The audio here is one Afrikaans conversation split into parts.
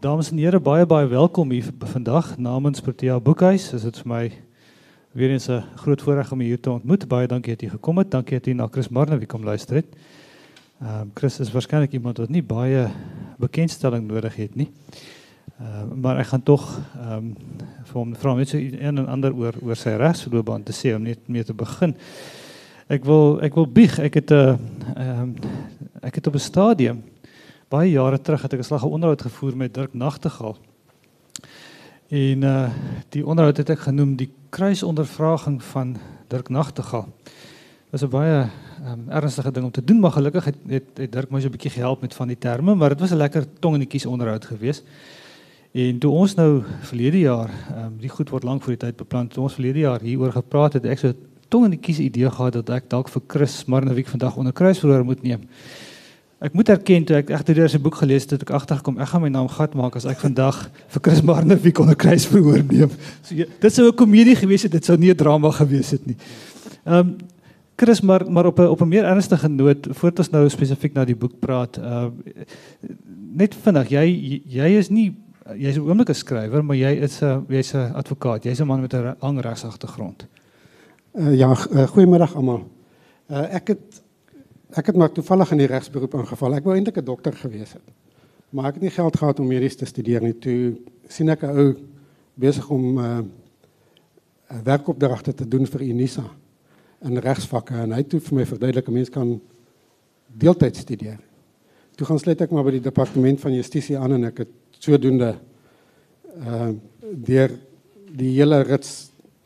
Dames en heren, baie welkom hier vandag namens Protea Boekhuis. Is dit vir my weer eens 'n groot voorreg om u hier te ontmoet. Baie dankie dat u gekom het. Dankie dat u na Chris Marnewie kom luister het. Chris is waarskynlik iemand wat nie baie bekendstelling nodig het nie. Maar ek gaan tog vir hom vra net so een en ander oor sy regsloopbaan te sê om net mee te begin. Ek wil bieg. Ek het op 'n stadium baie jare terug het ek 'n slag 'n onderhoud gevoer met Dirk Nagtegaal. En die onderhoud het ek genoem die kruisondervraging van Dirk Nagtegaal. Dit was 'n baie ernstige ding om te doen, maar gelukkig het Dirk my so 'n bietjie gehelp met van die terme, maar dit was 'n lekker tong in die kies onderhoud geweest. En toe ons nou verlede jaar, die goed word lank voor die tyd beplan, toe ons verlede jaar hieroor gepraat het, ek so tong in die kies idee gehad dat ek dalk vir Chris Marnewie vandag onder kruisverhoor moet neem. Ek moet erken, toe ek deur sy boek gelees het, ek agtergekom, ek gaan my naam gat maak as ek vandag vir Chris Marnewie onder kruisverhoor neem. So, dit sou 'n komedie gewees het, dit sou nie 'n drama gewees het nie. Chris, maar op 'n meer ernstige noot, voordat ons nou spesifiek na die boek praat, net vinnig, jy's 'n oomblike skrywer, maar jy's 'n advokaat, jy's 'n man met 'n lang regsagtergrond. Goeiemiddag almal. Ek het maar toevallig in die regsberoep ingeval. Ek wou eintlik 'n dokter gewees het. Maar ek het nie geld gehad om medies te studeer nie. Toe sien ek 'n ou besig om werkopdragte te doen vir Unisa in regsvakke en hy het toe vir my verduidelik 'n mens kan deeltyd studeer. Toe gaan sluit ek maar by die departement van Justisie aan en ek het sodoende deur die hele rits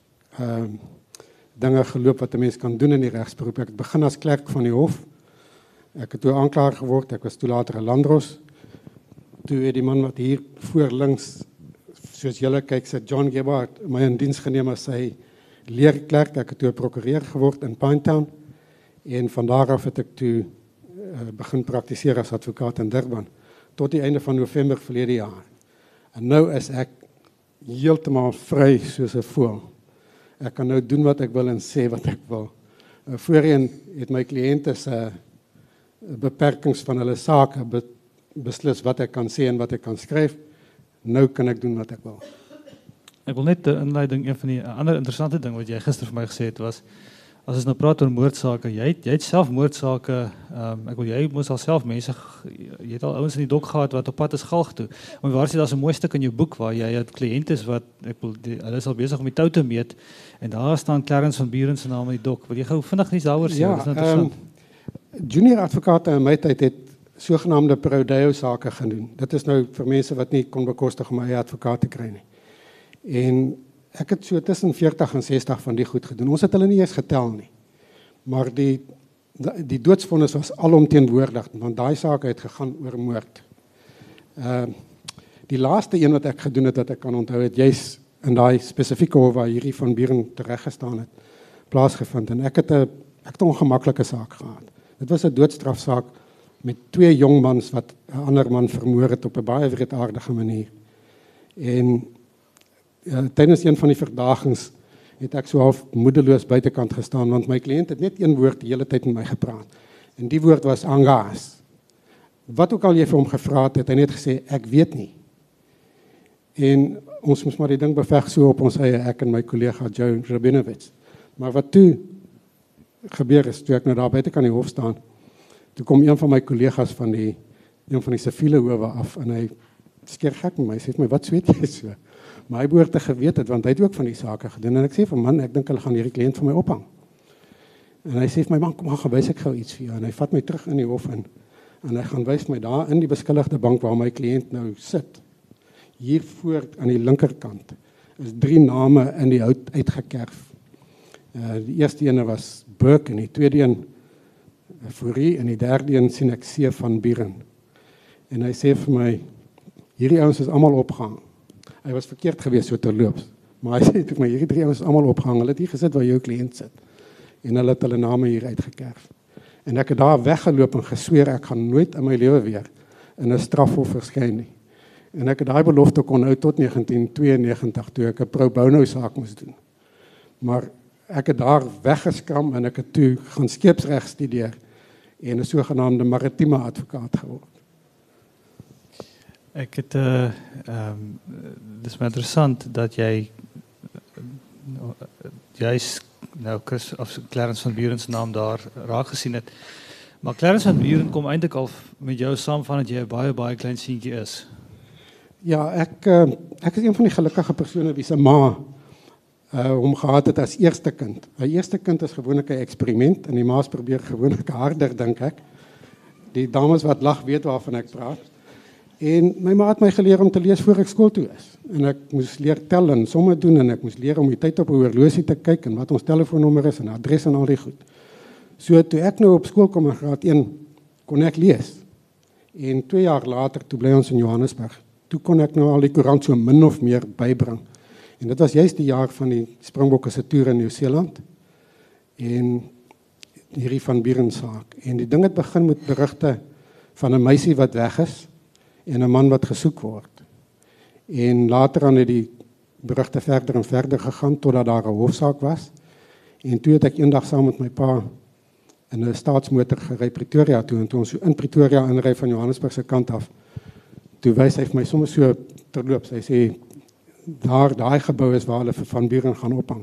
dinge geloop wat 'n mens kan doen in die regsberoep. Ek het begin as klerk van die hof. Ek het toe aanklaer geword, ek was toe later 'n landros. Toe het die man wat hier voor links, soos julle kyk, sit John Gebhardt, my in diens geneem as sy leerklerk. Ek het toe 'n prokureur geword in Pinetown en van daar af het ek toe begin praktiseer as advokaat in Durban tot die einde van November verlede jaar. En nou is ek heeltemal vry soos 'n voël. Ek kan nou doen wat ek wil en sê wat ek wil. Voorheen het my kliënte se beperkings van hulle sake beslis wat ek kan sê en wat ek kan skryf. Nou kan ek doen wat ek wil. Ek wil net 'n inleiding, een van die ander interessante ding wat jy gister vir my gesê het was, as ons nou praat oor moordsake, jy het self moordsake, jy moes al self mense, jy het al ouens in die dok gehad wat op pad is galg toe. Maar waar sê daar's 'n mooi stuk in jou boek waar jy het kliënte wat hulle is al besig om die tou te meet en daar staan Clarence van Buren se naam in die dok. Wil jy gou vinnig iets daaroor sê? Ja, Dit is interessant. Junior advokate in my tyd het sogenaamde prodeo sake gedoen. Dit is nou vir mense wat nie kon bekostig om 'n eie advokaat te kry nie. En ek het so tussen 40 en 60 van die goed gedoen. Ons het hulle nie eens getel nie. Maar die doodsvonnis was alomteenwoordig, want daai saak het gegaan oor moord. Die laaste een wat ek gedoen het, dat ek kan onthou het, juis in daai spesifieke hof waar hierdie van Buren tereggestaan het, plaasgevind. En ek het 'n ongemaklike saak gehad. Dit was 'n doodstrafsaak met 2 jong mans wat 'n ander man vermoor het op 'n baie wreedaardige manier. En tydens een van die verdagings het ek so half moedeloos buitekant gestaan, want my kliënt het net een woord die hele tyd met my gepraat. En die woord was angas. Wat ook al jy vir hom gevra het, hy net gesê, ek weet nie. En ons moes maar die ding beveg so op ons eie, ek en my kollega Joe Rabinowitz. Maar wat toe gebeur is, toe ek nou daar buitekant die hof staan, toe kom een van my kollegas van een van die siviele howe af, en hy skeer gek met my, sê my, wat sweet jy so? Maar hy behoort te geweet het, want hy het ook van die sake gedoen. En ek sê vir man, ek dink hulle gaan hierdie kliënt van my ophang. En hy sê vir my, man, kom maar, gaan wys ek gou iets vir jou. En hy vat my terug in die hof in. En hy gaan wys my daar in die beskuldigde bank waar my kliënt nou sit. Hier voor aan die linkerkant is 3 name in die hout uitgekerf. Die eerste ene was Burke en die tweede een Fourie en die derde een sien ek C van Buren. En hy sê vir my, hierdie ouens is almal opgehang. Hy was verkeerd geweest so terloops. Maar hy sê vir my, hierdie 3 ouens is almal opgehang. Hulle het hier gesit waar jou kliënt sit. En hulle het hulle name hier uitgekerf. En ek het daar weggeloop en gesweer, ek gaan nooit in my lewe weer in 'n strafhof verskyn nie. En ek het daai belofte kon hou tot 1992 toe ek 'n pro bono saak moes doen. Maar ek het daar weggeskram en ek het toe gaan skeepsreg studeer en 'n sogenaamde maritieme advokaat geword. Ek het dis maar interessant dat jy juist nou Chris of Clarence van Buren se naam daar raak gesien het. Maar Clarence van Buren kom eintlik al met jou saam van dat jy 'n baie klein seentjie is. Ja, ek is een van die gelukkige persone wie se ma hom gehad het as eerste kind. 'n Eerste kind is gewoonlik 'n eksperiment en die ma's probeer gewoonlik harder, dink ek. Die dames wat lag weet waarvan ek praat. En my ma het my geleer om te lees voor ek skool toe is. En ek moes leer tel en somme doen en ek moes leer om die tyd op 'n horlosie te kyk en wat ons telefoonnommer is en adres en al die goed. So toe ek nou op skool kom in graad 1 kon ek lees. En 2 jaar later toe bly ons in Johannesburg. Toe kon ek nou al die koerant so min of meer bybring. En dit was juist die jaar van die Springbokke se toer in Nieu-Seeland. En hierdie van Buren saak. En die ding het begin met berigte van 'n meisie wat weg is en 'n man wat gesoek word. En later aan het die berigte verder en verder gegaan totdat daar 'n hofsaak was. En toe het ek eendag saam met my pa in 'n staatsmotor gery Pretoria toe en toe ons so in Pretoria inry van Johannesburg se kant af. Toe wys hy vir my sommer so terloops. Hy sê daai gebou is waar hulle vir Van Buren gaan ophang.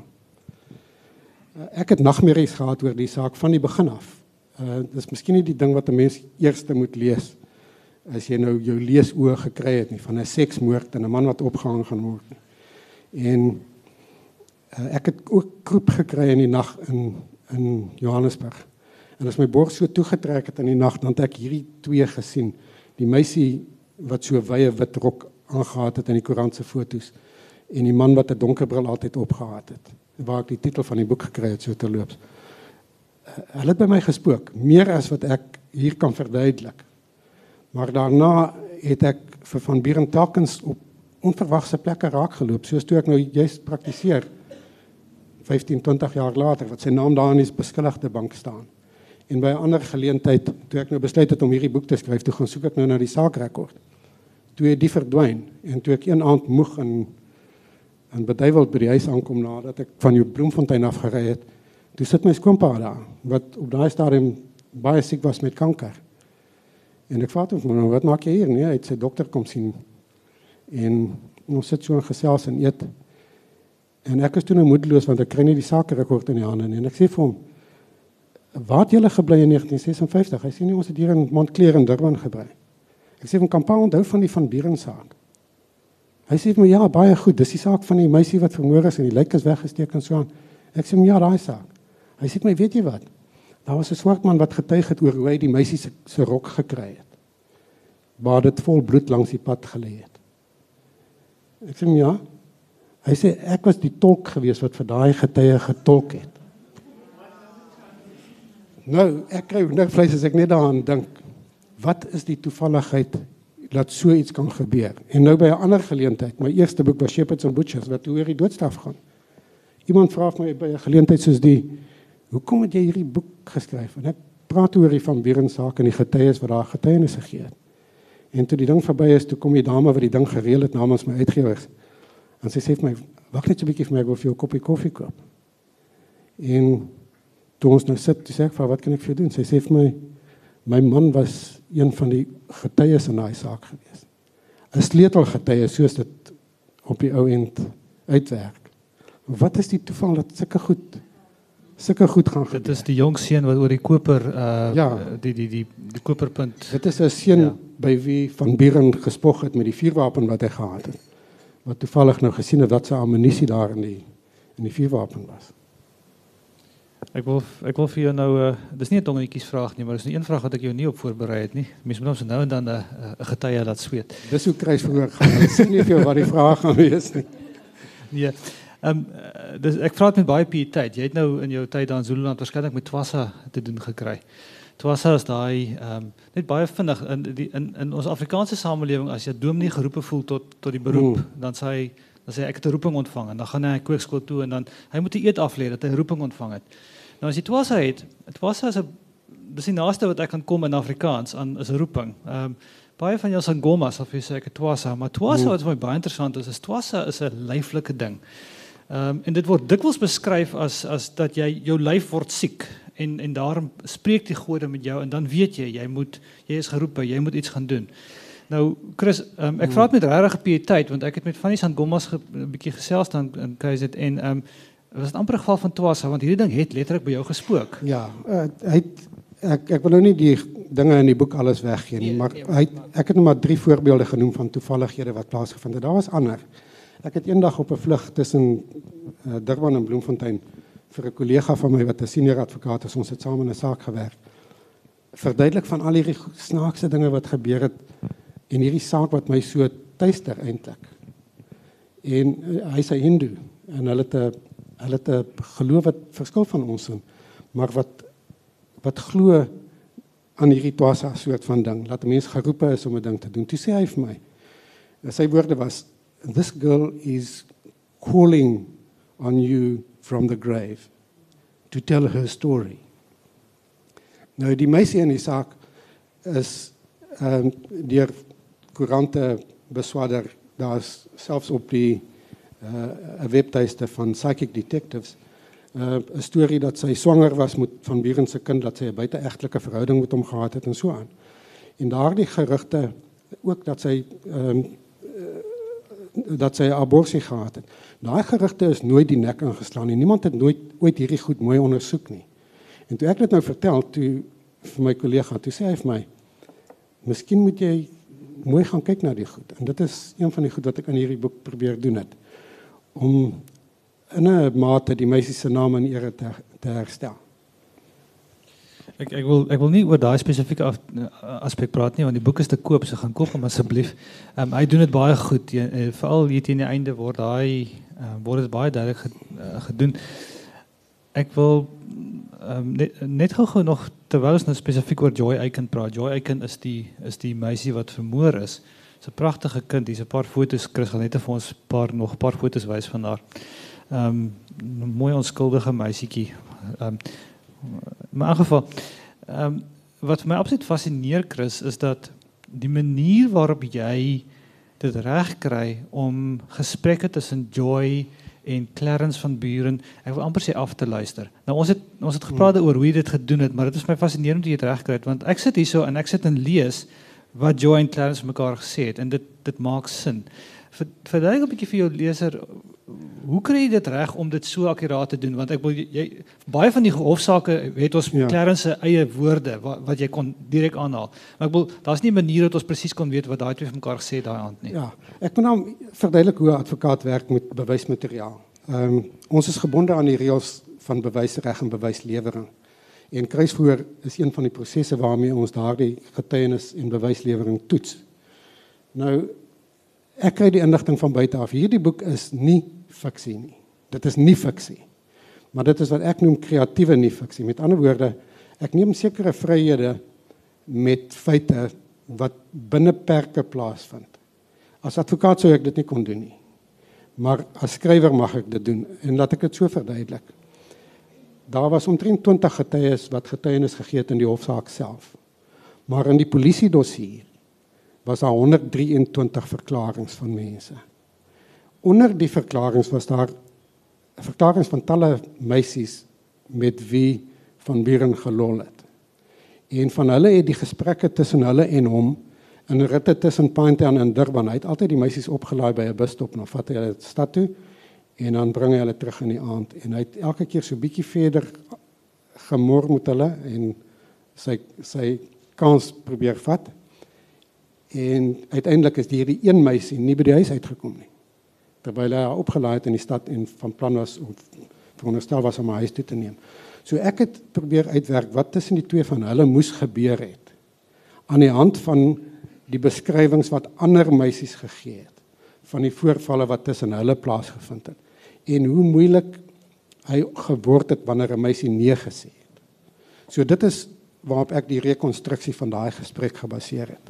Ek het nagmerries gehad oor die saak van die begin af. Dis miskien nie die ding wat 'n mens eerste moet lees as jy nou jou leesoë gekry het nie van 'n seksmoord en 'n man wat opgehang gaan word nie. En ek het ook kroep gekry in die nag in Johannesburg. En as my bors so toegetrek het in die nag, dan het ek hierdie twee gesien. Die meisie wat so wye wit rok aangehad het in die koerant se foto's en die man wat 'n donker bril altyd opgehad het. Waar ek die titel van die boek gekry het so terloops. Hulle het by my gespook, meer as wat ek hier kan verduidelik. Maar daarna het ek vir Van Buren telkens op onverwagse plekke raakgeloop, soos toe ek nou juist praktiseer 15, 20 jaar later, wat sy naam daar in die beskuldigde bank staan. En by 'n ander geleentheid, toe ek nou besluit het om hierdie boek te skryf, toe gaan soek ek nou na die saakrekord. Toe het die verdwyn, en toe ek een aand moeg in Beduiweld by die huis aankom nadat ek van jou Bloemfontein afgery het, toe sit my skoonpa daar, wat op daai stadium baie siek was met kanker. En ek vra hom, nou, wat maak jy hier? Nee, hy het sy dokter kom sien. En ons sit so in gesels en eet. En ek is toe nou moedeloos, want ek kry nie die saakrekord in die hande nie. En ek sê vir hom, waar het julle gebly in 1956? Hy sê nie, ons het hier in Montclair in Durban gebly. Ek sê van Kampa onthou van die Van Buren saak. Hy sê vir my, ja, baie goed, dis die saak van die meisie wat vermoor is en die lijk is weggesteek en so aan. Ek sê, ja, daai saak. Hy sê vir my, weet jy wat? Daar was 'n swart man wat getuig het oor hoe hy die meisie se rok gekry het. Waar dit vol bloed langs die pad gelê het. Ek sê, ja. Hy sê, ek was die tolk gewees wat vir daai getuie getolk het. Nou, ek kry hoendervleis as ek net daaraan dink. Wat is die toevalligheid dat so iets kan gebeur? En nou by 'n ander geleentheid, my eerste boek was Shepherds and Butchers, wat oor die doodstraf gaan. Iemand vra my by 'n geleentheid soos die, hoekom het jy hierdie boek geskryf? En ek praat oor die Van Buren saak en die getuies wat daar getuienis gegee het. En toe die ding verby is, toe kom die dame wat die ding gereël het namens my uitgewers. En sy sê vir my, wag net so 'n bietjie vir my, ek wil vir jou 'n koppie koffie koop. En toe ons nou sit, toe sê ek, wat kan ek vir jou doen? Sy sê vir my man was een van die getuies in daai saak gewees. 'n Sleutelgetuie, soos dit op die ou end uitwerk. Wat is die toeval dat sulke goed gaan gebeur? Dit is die jong seun wat oor die koper ja, die koperpunt. Dit is 'n seun by wie Van Buren gespog het met die vuurwapen wat hy gehad het. Wat toevallig nou gesien het dat sy ammunisie daar in die vuurwapen was. Ek wil vir jou nou, dis nie 'n tongetjies vraag nie, maar dis 'n vraag wat ek jou nie op voorberei het nie. Mens moet ons nou en dan 'n getuie laat sweet. Dis hoe kruis verhoor gaan. Ek sê nie vir jou wat die vraag gaan wees nie. Nee. Dus ek vra dit met baie pieteit. Jy het nou in jou tyd daar in Zululand waarskynlik met Twassa te doen gekry. Twassa is daai net baie vinnig in ons Afrikaanse samelewing, as jy dominee geroepe voel tot die beroep, dan sê hy ek het 'n roeping ontvang en dan gaan hy kweekskool toe en dan hy moet 'n eed aflê dat hy 'n roeping ontvang het. Nou as jy Twassa het, Twassa is dis die naaste wat ek kan kom in Afrikaans aan is 'n roeping. Baie van jou Sangoma sal vir sê ek het Twassa, maar Twassa wat vir my baie interessant is Twassa is 'n lyflike ding. En dit word dikwels beskryf as dat jou lyf word siek en daarom spreek die gode met jou en dan weet jy is geroepe, jy moet iets gaan doen. Nou Chris, ek vra dit met regtig piëteit want ek het met Fanny Sangomas 'n bietjie gesels dan in KZN was dit amper 'n geval van twasa want hierdie ding het letterlik by jou gespook. Ja, ek wil nou nie die dinge in die boek alles weggee nie, maar ek het nou maar 3 voorbeelde genoem van toevallighede wat plaasgevind het. Daar was ander. Ek het eendag op 'n vlug tussen Durban en Bloemfontein vir 'n kollega van my wat 'n senior advokaat is, ons het saam in 'n saak gewerk. Verduidelik van al hierdie snaakse dinge wat gebeur het en hierdie saak wat my so tuister eintlik. En hy's 'n Hindu en hulle het 'n geloof wat verskil van ons in, maar wat glo aan hierdie twasa soort van ding, laat 'n mens geroepe is om 'n ding te doen. Toe sê hy vir my, sy woorde was, "This girl is calling on you from the grave to tell her story." Nou die meisie in die saak is deur koerante beswadder, daar's selfs op die 'n webtuiste van Psychic Detectives 'n storie dat sy swanger was met van Buren se kind, dat sy 'n buiteegtelike verhouding met hom gehad het en so aan. En daardie gerugte ook dat sy 'n abortus gehad het. Daai gerugte is nooit die nek ingeslaan nie. Niemand het ooit hierdie goed mooi ondersoek nie. En toe ek dit nou vertel toe vir my kollega, toe sê hy vir my, "Miskien moet jy mooi gaan kyk na die goed." En dit is een van die goed wat ek in hierdie boek probeer doen het, om in 'n mate die meisie se naam en ere te herstel. Ek wil nie oor daai spesifieke aspek praat nie want die boek is te koop, so gaan koop hom asseblief. Hy doen dit baie goed, veral hier teen die einde word dit baie duidelik gedoen. Ek wil net gou nog terwyl ons nou spesifiek oor Joy Aiken praat. Joy Aiken is die meisie wat vermoor is. Dis 'n pragtige kind. Hier's 'n paar foto's. Chris gaan net vir ons nog 'n paar foto's wys van haar. 'n mooi onskuldige meisietjie. Maar in geval, wat vir my absoluut fascineer, Chris, is dat die manier waarop jy dit reg kry om gesprekke tussen Joy en Clarence van Buren, ek wil amper sê af te luister. Nou ons het gepraat oor hoe jy dit gedoen het, maar dit is my fascinerend hoe jy dit reg kry het, want ek sit hierso en ek sit en lees wat Joy en Clarence mekaar gesê het en dit maak sin. Verduidelik 'n bietjie vir jou leser, hoe kry jy dit reg om dit so akkuraat te doen? Want ek wil baie van die hofsaake het ons Clarence se eie woorde wat jy kon direk aanhaal. Maar ek wil daar's nie 'n manier dat ons presies kon weet wat daai twee van mekaar gesê het daai aand nie. Ja, ek moet nou verduidelik hoe 'n advokaat werk met bewysmateriaal. Ons is gebonde aan die reëls van bewysreg en bewyslewering. En kruisvoer is een van die prosesse waarmee ons daardie getuienis en bewyslewering toets. Nou ek kry die inligting van buite af. Hierdie boek is nie fiksie nie. Dit is nie fiksie. Maar dit is wat ek noem kreatiewe nie fiksie. Met ander woorde, ek neem sekere vryhede met feite wat binne perke plaasvind. As advokaat sou ek dit nie kon doen nie. Maar as skrywer mag ek dit doen en laat ek dit so verduidelik. Daar was omtrent 20 getuies wat getuienis gegee het in die hofsaak self. Maar in die polisiedossier was daar 123 verklaringe van mense. Onder die verklaringe was daar verklaringe van talle meisies met wie Van Buren gelol het. En van hulle het die gesprekke tussen hulle en hom in ritte tussen Pinetown en Durban. Hy het altyd die meisies opgelaai by 'n busstop, dan vat hy hulle stad toe en dan bring hy hulle terug in die aand. En hy het elke keer so bietjie verder gemor met hulle en sy kans probeer vat. En uiteindelik is hierdie een meisie nie by die huis uitgekom nie. Terwyl hy haar opgelaai het in die stad en van plan was om veronderstel was om haar huis toe te neem. So ek het probeer uitwerk wat tussen die twee van hulle moes gebeur het. Aan die hand van die beskrywings wat ander meisies gegee het van die voorvalle wat tussen hulle plaasgevind het en hoe moeilik hy geword het wanneer 'n meisie nee gesê het. So dit is waarop ek die rekonstruksie van daai gesprek gebaseer het.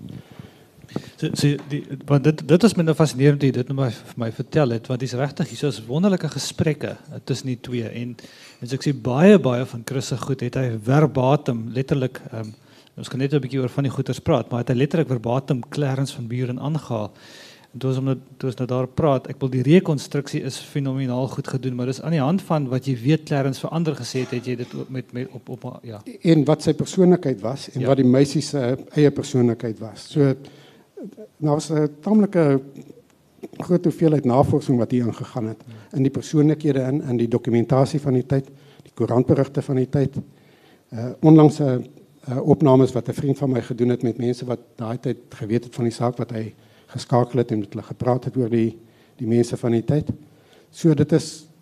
Want dit is my nou fascinerend dat jy dit nou maar vir my vertel het, want dis regtig hier soos wonderlike gesprekke tussen die twee en so ek sê baie van Chris se goed het hy verbatim letterlik ons kan net 'n bietjie oor van die goeters praat, maar het hy letterlik verbatim Clarence van Buren aangehaal. En toe ons nou daar praat, ek wil die rekonstruksie is fenomenaal goed gedoen, maar dis aan die hand van wat jy weet Clarence vir ander gesê het jy dit met op ja. En wat sy persoonlikheid was en wat die meisie se eie persoonlikheid was. So daar was 'n tamelike groot hoeveelheid navorsing wat hier ingegaan het in die persoonlikhede in die dokumentasie van die tyd, die koerantberigte van die tyd. Onlangse opnames wat 'n vriend van my gedoen het met mense wat daai tyd geweet het van die saak, wat hy geskakel het en met hulle gepraat het oor die mense van die tyd. So dit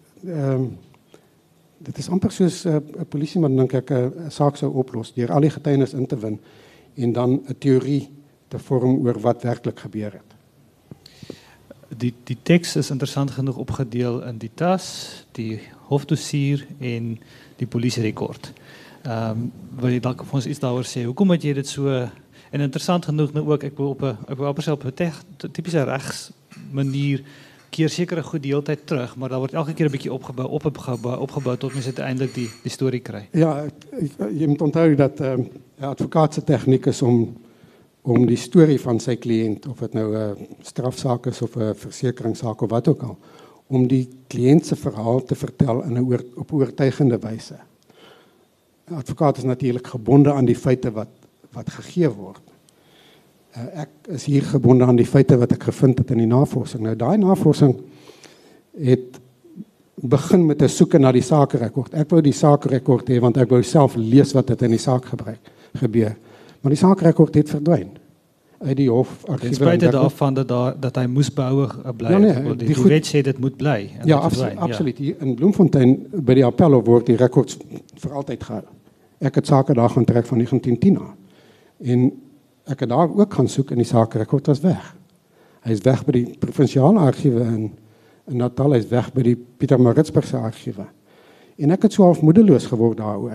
is amper soos 'n polisieman dink ek 'n saak sou oplos deur al die getuienis in te win en dan 'n teorie te vorm oor wat werklik gebeur het. Die teks is interessant genoeg opgedeel in die tas, die hofdossier en die polisierekord. Wil jy dalk vir ons iets daaroor sê? Hoekom het jy dit so, en interessant genoeg nou ook, ek wil op 'n tipiese regs manier keer sekere goed die hele tyd terug, maar daar word elke keer 'n bietjie opgebou tot mens uiteindelik die storie kry. Ja, jy moet onthou dat 'n advokaat se tegniek is om die storie van sy kliënt, of dit nou 'n strafsaak is of 'n versekeringssaak of wat ook al, om die kliënt se verhaal te vertel op oortuigende wyse. 'n Advokaat is natuurlik gebonde aan die feite wat gegee word. Ek is hier gebonde aan die feite wat ek gevind het in die navorsing. Nou daai navorsing het begin met 'n soeke na die saakrekord. Ek wou die saakrekord hê want ek wou self lees wat dit in die saak gebeur. Maar die saakrekord het verdwyn uit die hof argiewe. Ten spyte daarvan dat hy moes behou bly. Ja, nee, die wet sê dit moet bly. Ja, absoluut. Hier in Bloemfontein by die appelhof word die rekords vir altyd gehou. Ek het sake daar gaan trek van 1910 af. En ek het daar ook gaan soek en die saakrekord was weg. Hy is weg by die provinsiale argiewe in Natal, hy is weg by die Pietermaritzburgse argiewe. En ek het so half moedeloos geword daaroor.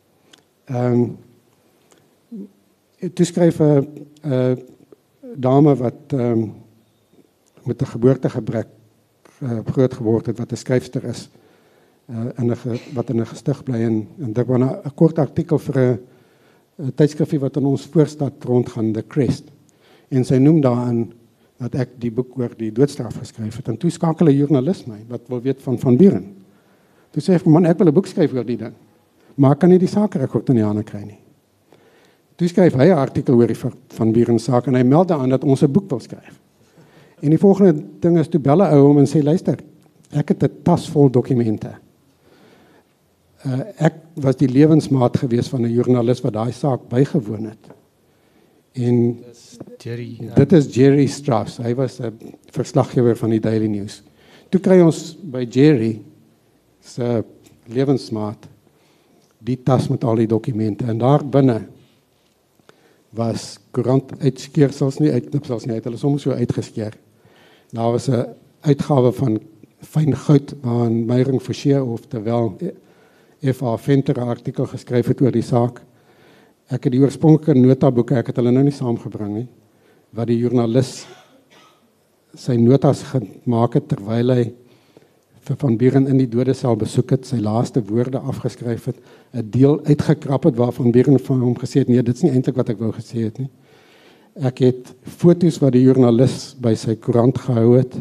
Toe skryf 'n dame wat met 'n geboortegebrek groot geword het, wat 'n skryfster is, wat in 'n gestig bly en dit was 'n kort artikel vir 'n tydskrifie wat in ons voorstad rondgaan, The Crest. En sy noem daarin dat ek die boek oor die doodstraf geskryf het. En toe skakel 'n joernalis my wat wil weet van Buren. Toe sê ek, man, ek wil 'n boek skryf oor die ding, maar ek kan nie die saakrekord in die hande kry nie. Toe skryf hy 'n artikel oor die Van Buren saak en hy meld aan dat ons 'n boek wil skryf. En die volgende ding is toe bel 'n ou hom en sê, luister, ek het 'n tas vol dokumente. Ek was die lewensmaat gewees van 'n joernalis wat daai saak bygewoon het. En dit is Jerry Strauss. Hy was 'n verslaggewer van die Daily News. Toe kry ons by Jerry se lewensmaat die tas met al die dokumente en daar binne was koerant uitskeersels nie, uitknipsels nie, hulle soms so uitgeskeer. Daar was 'n uitgawe van Fyn Goud waarin Meyering Forshey of terwyl F.A. Venter 'n artikel geskryf het oor die saak. Ek het die oorspronklike notaboeke, ek het hulle nou nie saamgebring nie, wat die joernalis sy notas gemaak het terwyl hy vir Van Buren in die dodesel besoek het, sy laaste woorde afgeskryf het, 'n deel uitgekrap het waarvan Buren van hom gesê het, nee, dit is nie eintlik wat ek wou gesê het nie. Ek het foto's wat die joernalis by sy koerant gehou het.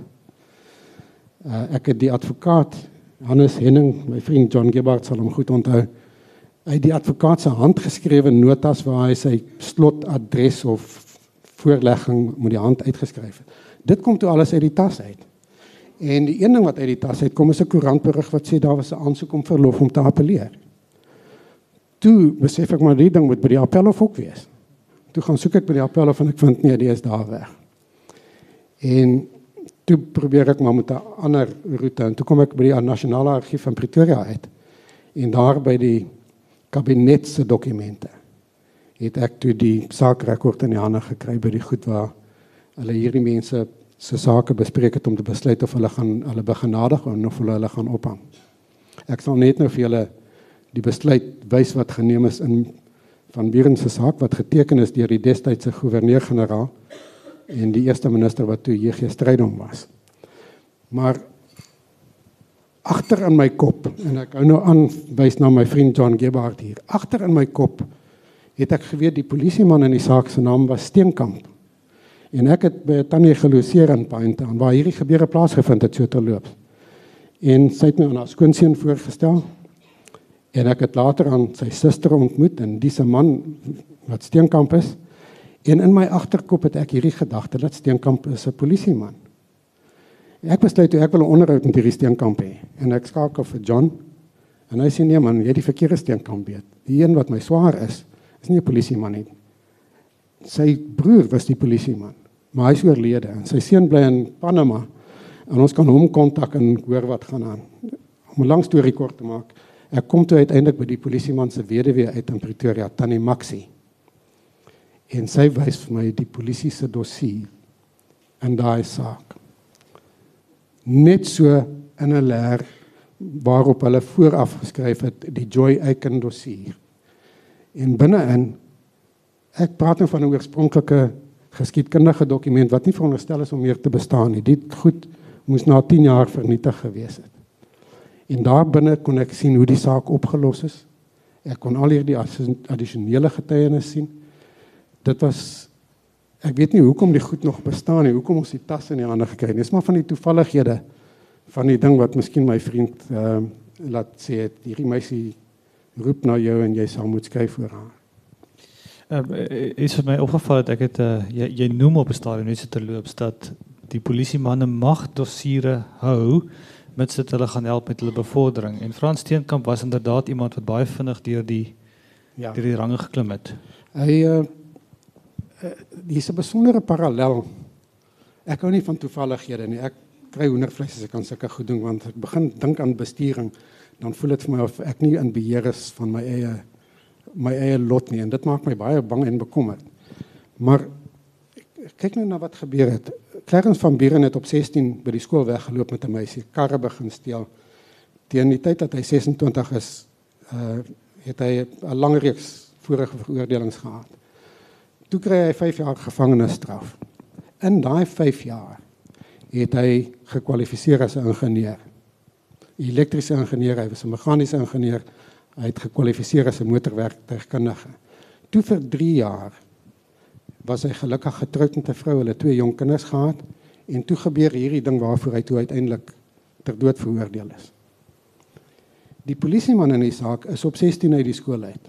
Ek het die advokaat Hannes Henning, my vriend John Gebhardt sal hom goed onthou, hy het die advokaat se handgeskrewe notas waar hy sy slotadres of voorlegging met die hand uitgeskryf het. Dit kom toe alles uit die tas uit. En die een ding wat uit die tas uitkom is 'n koerantberig wat sê daar was 'n aansoek om verlof om te appeleer. Toe besef ek maar die ding moet by die appelhof ook wees. Toe gaan soek ek by die appelhof en ek vind nee, die is daar weg. En toe probeer ek maar met 'n ander roete en toe kom ek by die Nasionale Argief van Pretoria uit. En daar by die kabinet se dokumente het ek toe die saakrekord in die hande gekry by die goed waar hulle hierdie mense se sake bespreek het om te besluit of hulle begenadig of hulle gaan ophang. Ek sal net nou vir julle die besluit wys wat geneem is in Van Buren se saak wat geteken is deur die destydse gouverneur-generaal en die eerste minister wat toe J.G. Strydom was. Maar agter in my kop, en ek hou nou aan wys na my vriend John Gebhardt hier, agter in my kop het ek geweet die polisieman in die saak se naam was Steenkamp. En ek het by Tannie geloseer in Pinetown waar hierdie gebeure plaasgevind het so terloops. En sy het my aan haar skoonseun voorgestel en ek het later aan sy suster ontmoet en dis 'n man wat Steenkamp is En in my agterkop het ek hierdie gedagte dat Steenkamp is 'n polisieman. Ek besluit toe ek wil 'n onderhoud met hierdie Steenkamp hê en ek skakel vir John en hy sê nee man, jy het die verkeerde Steenkamp weet. Die een wat my swaar is nie 'n polisieman nie. Sy broer was die polisieman, maar hy is oorlede en sy seun bly in Panama en ons kan hom kontak en hoor wat gaan aan. Om 'n lang storie kort te maak, ek kom toe uiteindelik by die polisieman se weduwee uit in Pretoria, Tannie Maxie. En sy wys vir my die polisie se dossier in daai saak. Net so in 'n leer waarop hulle vooraf geskryf het die Joy Aiken dossier. En binne-in, ek praat nou van 'n oorspronklike geskiedkundige dokument wat nie veronderstel is om meer te bestaan nie. Dit goed moes na 10 jaar vernietig gewees het. En daar binne kon ek sien hoe die saak opgelos is. Ek kon al hierdie addisionele getuienis sien. Dit was, ek weet nie hoekom die goed nog bestaan nie, hoekom ons die tas in die hande gekry het. Dis maar van die toevallighede van die ding wat miskien my vriend laat sê het, hierdie meisie roep na jou en jy sal moet skryf vir haar. Iets wat my opgeval het, ek het jy noem op 'n stadium net so terloops dat die polisiemanne mag dossiere hou mits dit hulle gaan help met hulle bevordering. En Frans Steenkamp was inderdaad iemand wat baie vinnig deur die range geklim het. Hy dis 'n besondere parallel. Ek hou nie van toevallighede nie. Ek kry hoendervleis as ek kan sulke goed doen, want ek begin dink aan besturing, dan voel dit vir my of ek nie in beheer is van my eie lot nie, en dit maak my baie bang en bekommerd. Maar kyk nou na wat gebeur het. Clarence van Buren het op 16 by die skool weggeloop met 'n meisie, karre begin steel. Teen die tyd dat hy 26 is, het hy 'n lang reeks vorige veroordelings gehad. Toe kry hy 5 jaar gevangenisstraf. In daai 5 jaar het hy gekwalifiseer as 'n ingenieur. Elektriese ingenieur, hy was 'n meganiese ingenieur, hy het gekwalifiseer as 'n motorwerktuigkundige. Toe vir 3 jaar was hy gelukkig getroud met 'n vrou, hulle 2 jong kinders gehad, en toe gebeur hierdie ding waarvoor hy toe uiteindelik ter dood veroordeel is. Die polisieman in die saak is op 16 uit die skool uit.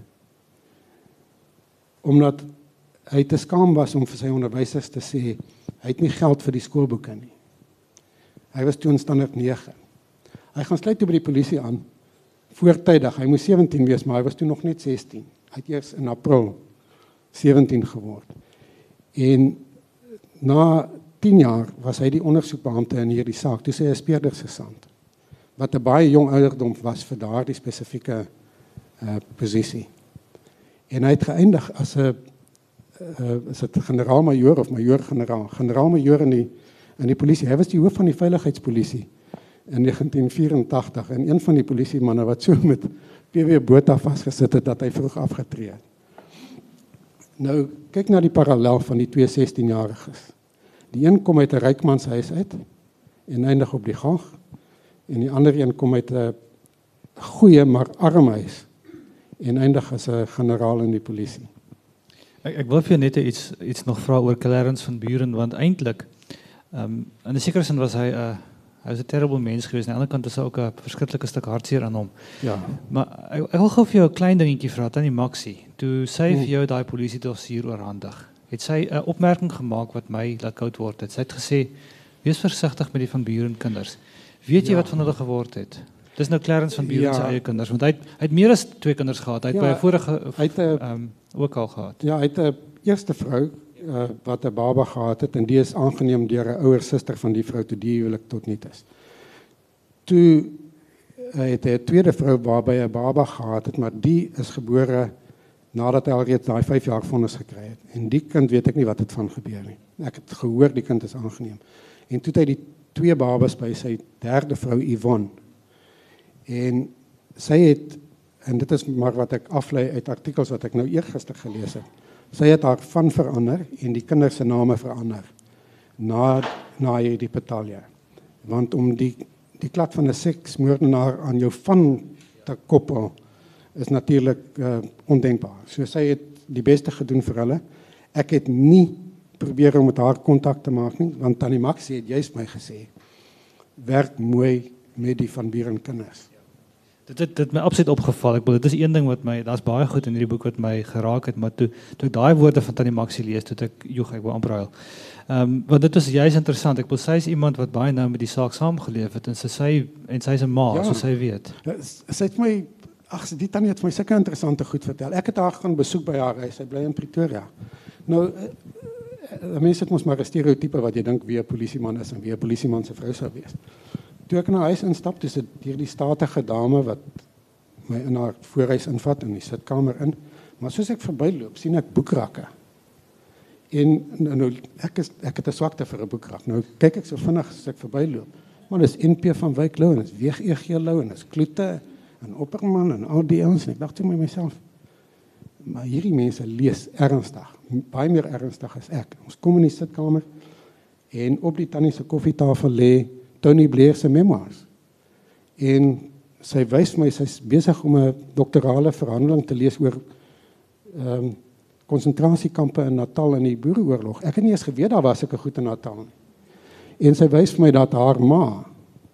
Omdat hy te skaam was om vir sy onderwysers te sê, hy het nie geld vir die skoolboeke nie. Hy was toe in standaard 9. Hy gaan sluit toe by die polisie aan, voortydig, hy moes 17 wees, maar hy was toe nog net 16. Hy het eers in April 17 geword. En na 10 jaar was hy die ondersoekbeampte in hierdie saak, toe sy 'n speurdersgesamt, wat 'n baie jong ouderdom was vir daardie spesifieke posisie. En hy het geëindig as 'n is dit generaal-majoor of majoor-generaal, generaal-majoor in die polisie. Hy was die hoof van die veiligheidspolisie in 1984 en een van die polisiemanne wat so met PW Botha vasgesit het dat hy vroeg afgetree het. Nou, kyk na die parallel van die 2 16-jariges. Die een kom uit 'n rykmanshuis uit en eindig op die gang, en die ander een kom uit 'n goeie maar arm huis en eindig as 'n generaal in die polisie. Ek wil vir jou net iets nog vra oor Clarence van Buren, want eintlik, in 'n sekere sin was hy was 'n terrible mens geweest. Aan die ander kant is hy ook 'n verskriklike stuk hartseer aan hom. Ja. Maar ek wil gou vir jou 'n klein dingetjie vra, Tannie Maxie. Toe sy vir jou daai polisie dossier oorhandig, het sy 'n opmerking gemaak wat my laat koud word het. Sy het gesê, wees versigtig met die van Buren kinders. Weet jy wat van hulle geword het? Dis nou Clarence van Buren se eie kinders, want hy het meer as 2 kinders gehad. Hy het by 'n vorige ook al gehad. Ja, hy het 'n eerste vrou wat 'n baba gehad het, en die is aangeneem deur 'n ouer suster van die vrou toe die huwelik tot niet is. Toe het hy 'n tweede vrou waarby 'n baba gehad het, maar die is gebore nadat hy alreeds daai 5 jaar vonnis gekry het. En die kind weet ek nie wat het van gebeur nie. Ek het gehoor die kind is aangeneem. En toe het hy die 2 babas by sy derde vrou Yvonne. En sy het, en dit is maar wat ek aflei uit artikels wat ek nou eergister gelees het, sy het haar van verander en die kinders se name verander na hierdie batalje. Want om die klad van 'n seksmoordenaar aan jou van te koppel is natuurlik ondenkbaar. So sy het die beste gedoen vir hulle. Ek het nie probeer om met haar kontak te maak nie, want Tannie Maxie het juist my gesê, werk mooi met die van Buren kinders. Dit my absoluut opgeval. Ek bedoel dit is een ding wat my daar's baie goed in hierdie boek wat my geraak het, maar toe ek daai woorde van Tannie Maxie lees, toe ek ek wou amper huil. Want dit is juist interessant. Ek bedoel sy is iemand wat baie nou met die saak saamgeleef het en sy's 'n ma, so sy weet. Sy het my die tannie het my sulke interessante goed vertel. Ek het haar gaan besoek by haar huis. Sy bly in Pretoria. Nou mense het mos maar 'n stereotype wat jy dink wie 'n polisieman is en wie 'n polisieman se vrou sou wees. Toe ek in haar huis instap, dis deur die statige dame wat my in haar voorhuis invat in die sitkamer in. Maar soos ek verbyloop, sien ek boekrakke. En nou ek het 'n swakte vir 'n boekrak. Nou kyk ek so vinnig as ek verbyloop. Maar dis NP van Wyk Lou en dis Weeg EG Lou en dis Kloete en Opperman en al die ons en ek dink toe met myself, maar hierdie mense lees ernstig, baie meer ernstig as ek. Ons kom in die sitkamer en op die tannie se koffietafel lê Tony Blair se memoirs. En sy wys my sy's besig om 'n doktorale verhandeling te lees oor konsentrasiekampe in Natal in die Boereoorlog. Ek het nie eens geweet daar was sulke goed in Natal nie. En sy wys vir my dat haar ma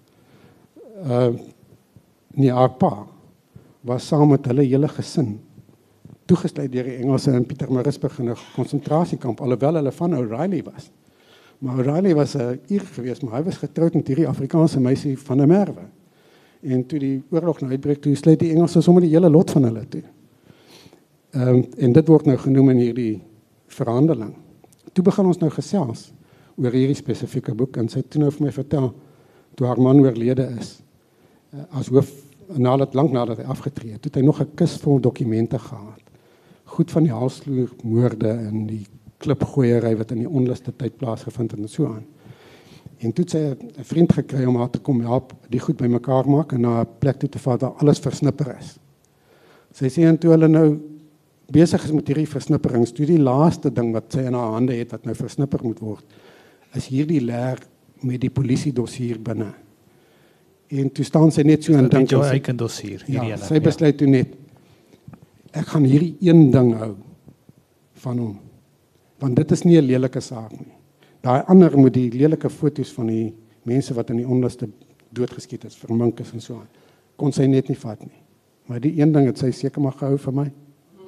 haar pa was saam met hulle hele gesin toegesluit deur die Engelse in Pietermaritzburg in 'n konsentrasiekamp, alhoewel hulle van O'Reilly was. Maar O'Reilly was 'n Ier geweest, maar hy was getroud met hierdie Afrikaanse meisie van 'n Merwe. En toe die oorlog nou uitbreek, toe sluit die Engelse sommer die hele lot van hulle toe. En dit word nou genoem in hierdie verhandeling. Toe begin ons nou gesels oor hierdie spesifieke boek en sy het toe nou vir my vertel toe haar man oorlede is. As hoof lank nadat hy afgetree het, toe het hy nog 'n kus vol dokumente gehad. Goed van die halsvloermoorde en die klipgooiery wat in die onluste tyd plaasgevind het en so aan. En toe het sy 'n vriend gekry om haar te kom help die goed bymekaar maak en na 'n plek toe te vat waar alles versnipper is. Sy sê en toe hulle nou besig is met hierdie versnipperings, toe die laaste ding wat sy in haar hande het wat nou versnipper moet word, is hierdie leer met die polisie dossier binne. En toe staan sy net so en dink jou eie dossier hierdie sy besluit toe net ek gaan hierdie een ding hou van hom. Want dit is nie 'n lelike saak nie. Daai ander moet die lelike foto's van die mense wat in die onluste doodgeskiet is, vermink is en so aan. Kon sy net nie vat nie. Maar die een ding het sy seker maar gehou vir my.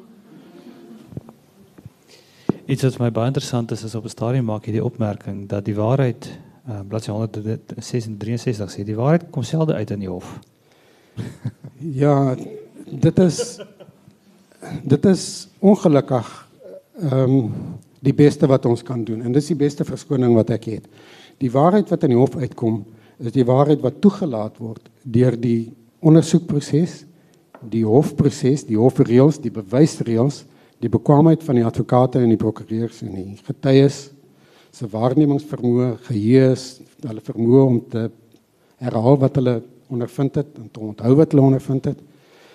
Iets wat my baie interessant is op 'n stadium maak jy die opmerking dat die waarheid bladsy 163 sê die waarheid kom selde uit in die hof. Ja, dit is ongelukkig die beste wat ons kan doen en dis die beste verskoning wat ek het. Die waarheid wat in die hof uitkom is die waarheid wat toegelaat word deur die ondersoekproses, die hofproses, die hofreëls, die bewysreëls, die bekwaamheid van die advokate en die prokureurs en die getuies se waarnemingsvermoë, geheue, hulle vermoë om te herhaal wat hulle ondervind het en te onthou wat hulle ondervind het.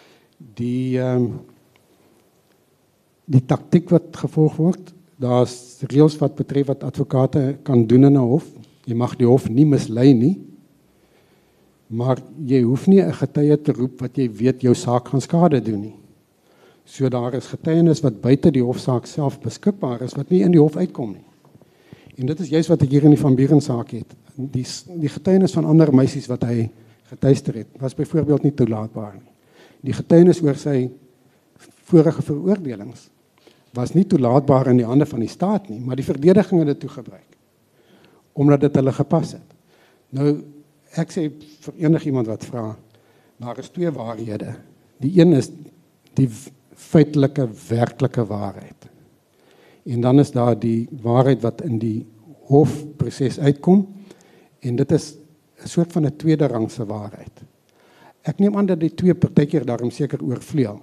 Die taktiek wat gevolg word, daar's reëls wat betref wat advokate kan doen in 'n hof. Jy mag die hof nie mislei nie. Maar jy hoef nie 'n getuie te roep wat jy weet jou saak gaan skade doen nie. So daar is getuienis wat buite die hofsaak self beskikbaar is wat nie in die hof uitkom nie. En dit is juist wat ek hier in die Van Buren saak het. Die getuienis van ander meisies wat hy getuister het, was byvoorbeeld nie toelaatbaar nie. Die getuienis oor sy vorige veroordelings was nie toelaatbaar in die hande van die staat nie, maar die verdediging het dit toegebruik omdat dit hulle gepas het. Nou ek sê vir enigiemand wat vra, daar is twee waarhede. Die een is die feitelike werklike waarheid. En dan is daar die waarheid wat in die hofproses uitkom en dit is 'n soort van 'n tweede rangse waarheid. Ek neem aan dat die twee partykeer daarom seker oorvleuel.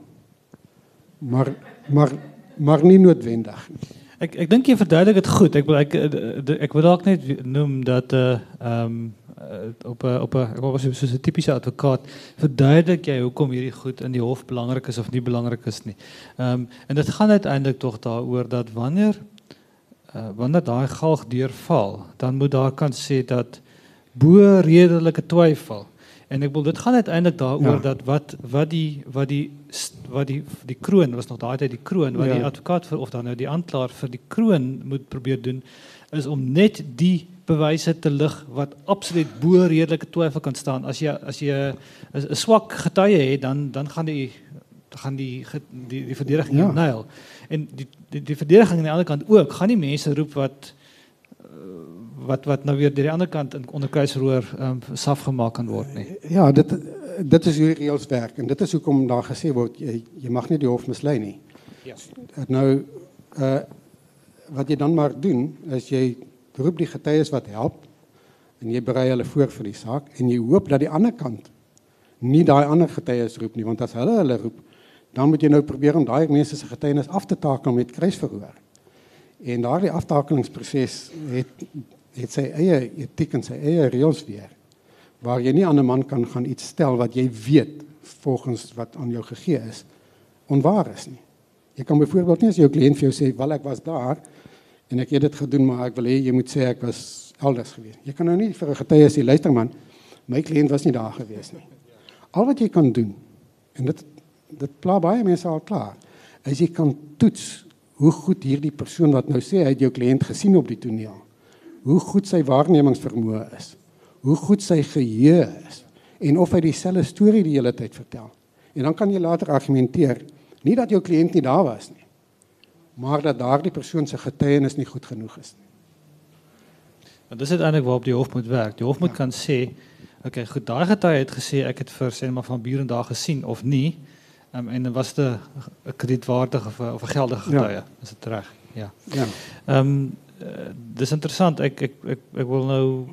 Maar nie noodwendig. Ek dink jy verduidelik dit goed. Ek wil dalk net noem dat ek was soos 'n tipiese advokaat verduidelik jy hoekom hierdie goed in die hof belangrik is of nie belangrik is nie. En dit gaan uiteindelik tog daaroor dat wanneer daai galg deurval, dan moet daar kan sê dat bo redelike twyfel. En ek wil dit gaan uiteindelik daaroor dat wat die kroon was nog daai tyd die kroon wat die advokaat vir of dan nou die aanklaer vir die kroon moet probeer doen is om net die bewyse te lig wat absoluut bo redelike twyfel kan staan. As jy 'n swak getuie het, dan gaan die verdediging Ja. nail. En die verdediging aan die ander kant ook, gaan nie mense roep wat nou weer deur die ander kant onder kruisverhoor saf gemaak kan word nie. Ja, dit is hoe die reëls werk en dit is hoekom daar gesê word jy mag nie die hof mislei nie. Ja. Nou wat jy dan maar doen is jy roep die getuies wat help en jy berei hulle voor vir die saak en jy hoop dat die ander kant nie daai ander getuies roep nie, want as hulle roep, dan moet jy nou probeer om daai mense se getuienis af te takel met kruisverhoor. En daardie aftakelingsproses het sy eie etiek en sy eie reëls weer, waar jy nie aan 'n man kan gaan iets stel wat jy weet volgens wat aan jou gegee is onwaar is nie. Jy kan byvoorbeeld nie as jou kliënt vir jou sê, "Wel, ek was daar en ek het dit gedoen, maar ek wil hê jy moet sê ek was elders gewees." Jy kan nou nie vir 'n getuie sê, "Luister man, my kliënt was nie daar gewees nie." Al wat jy kan doen, en dit pla baie mense al klaar, is jy kan toets hoe goed hierdie persoon wat nou sê hy het jou kliënt gesien op die toneel, hoe goed sy waarnemingsvermoë is, hoe goed sy geheue is en of hy dieselfde storie die hele tyd vertel. En dan kan jy later argumenteer, nie dat jou kliënt nie daar was nie, maar dat daardie persoon se getuienis nie goed genoeg is nie. Want dis uiteindelik waarop die hof moet werk. Die hof moet kan sê, okay, goed, daai getuie het gesê ek het vir sê maar van Buren daar gesien of nie. En dan was dit 'n kredietwaardige of 'n geldige getuie. Is dit reg? Ja. Ja. Dis interessant. Ek wil nou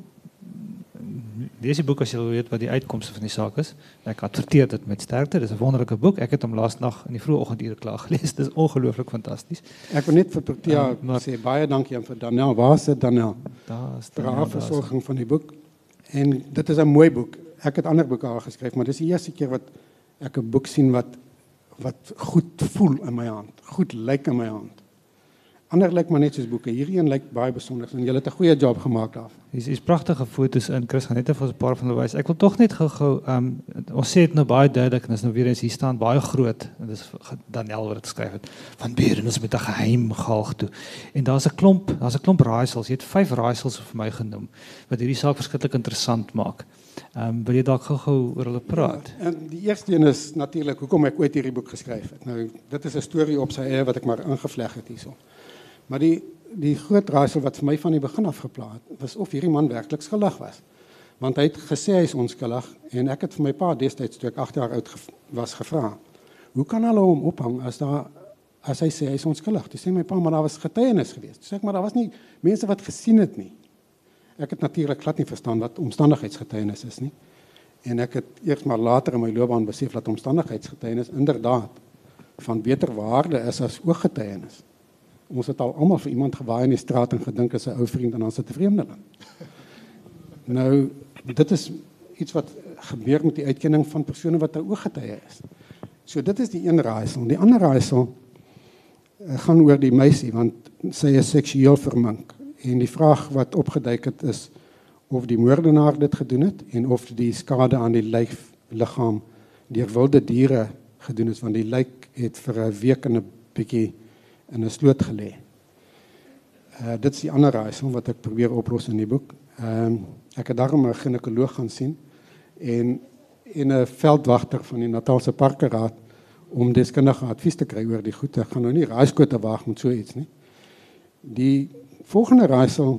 lees die boek as jy wil weet wat die uitkomste van die saak is. Ek adverteer dit met sterkte. Dis 'n wonderlike boek. Ek het hom laasnag in die vroeë oggendure klaar gelees. Dis ongelooflik fantasties. Ek wil net vir Protea sê baie dankie aan vir Danel. Waar is dit Danel? Daar's Vir haar versorging van die boek. En dit is 'n mooi boek. Ek het ander boeke al geskryf, maar dis die eerste keer wat ek 'n boek sien wat goed voel in my hand, goed lyk in my hand. Ander lyk maar net soos boeke. Hierdie een lyk baie besonder en julle het 'n goeie job gemaak daarvan. Hier's pragtige foto's in. Chris gaan net vir ons 'n paar van hulle wys. Ek wil tog net gou ons sê dit nou baie duidelik en is nou weer eens hier staan baie groot en dis Daniel wat dit geskryf het. Van Buren ons met 'n geheim galg toe. En daar's 'n klomp raaisels. Jy het 5 raaisels vir my genoem wat hierdie saak verskriklik interessant maak. Wil jy dalk gou oor hulle praat? Ja, en die eerste een is natuurlik hoekom ek ooit hierdie boek geskryf het. Nou dit is 'n storie op sy eie wat ek maar ingevleg het hierso. Maar die groot raaisel wat vir my van die begin af gepla het, was of hierdie man werklik skuldig was. Want hy het gesê hy is onskuldig en ek het vir my pa destyds toe ek 8 jaar oud was gevra, hoe kan hulle hom ophang as hy sê hy is onskuldig? Toe sê my pa, maar daar was getuienis gewees. Toe sê ek, maar daar was nie mense wat gesien het nie. Ek het natuurlik glad nie verstaan wat omstandigheidsgetuienis is nie. En ek het eers maar later in my loopbaan besef dat omstandigheidsgetuienis inderdaad van beter waarde is as ooggetuienis. Ons het al almal vir iemand gewaai in die straat en gedink is 'n ou vriend en dan sit 'n vreemdeling. Nou, dit is iets wat gebeur met die uitkenning van persone wat 'n ooggetuie is. So dit is die een raaisel. Die ander raaisel gaan oor die meisie want sy is seksueel vermink. En die vraag wat opgeduik het is of die moordenaar dit gedoen het en of die skade aan die liggaam deur wilde diere gedoen is want die lijk het vir 'n week en 'n bietjie in 'n sloot gelê. Dit is die ander raaisel wat ek probeer oplos in die boek. Ek het daarom 'n ginekoloog gaan sien en 'n veldwagter van die Natalse Parkeraad om deskundige advies te kry oor die goed. Ek gaan nou nie raaiskote waag met so iets nie. Die volgende raaisel